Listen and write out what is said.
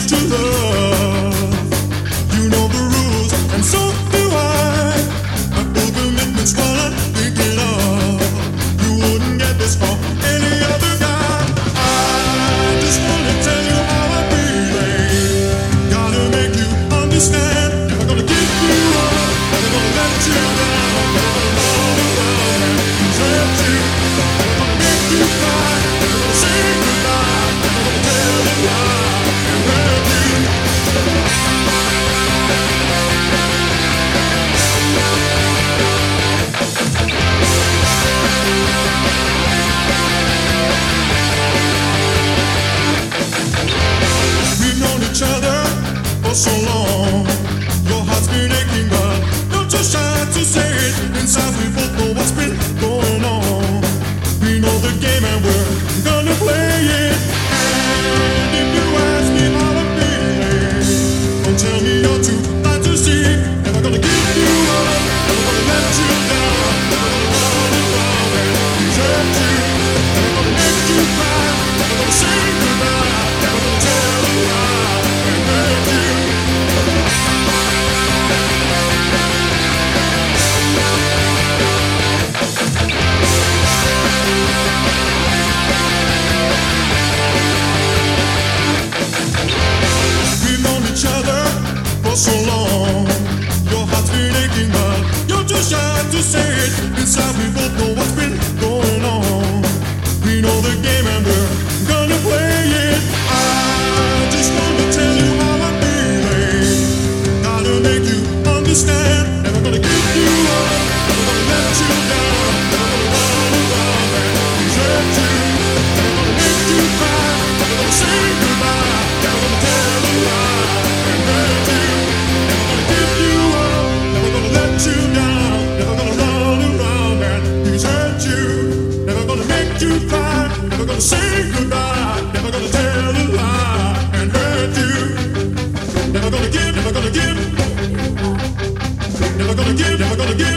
to love. You know the rules, and so do I. My full commitment's what I'm thinking of. You wouldn't get this from any other guy. I just wanna tell you how I'm feeling. Gotta make you understand. Never gonna give you up. Never gonna let you down. Never gonna run around and desert you. Never gonna make you cry. Never gonna say goodbye. Never gonna tell you why and hurt you. We've known each other for so long. Your heart's been aching, but you're too shy to say it. Inside we both know what's been going on. We know the game and we're gonna play it. And if you ask me how I'm feeling, don't tell me you're too blind to see. Never gonna give you up, never gonna let you down. Never gonna run around and desert you. Never gonna make you cry, never gonna say goodbye. Never gonna tell you why and hurt you. We've known each other for so long. Your heart's been aching, but you're too shy to say it. Inside we both know what's been going on. We know the game and we're gonna play it. I just wanna tell you how I'm feeling. Gotta make you understand. Never gonna give you up. Never gonna let you down. Never gonna run around and desert you. Never gonna make you cry. Never gonna say goodbye. Never gonna tell you why and hurt you. Never gonna give you up. Never gonna let you down. Never gonna run around and desert you. Never gonna make you cry. Never gonna say goodbye. Never gonna tell a lie and hurt you. Never gonna give. Never gonna give. Never gonna give. Never gonna give.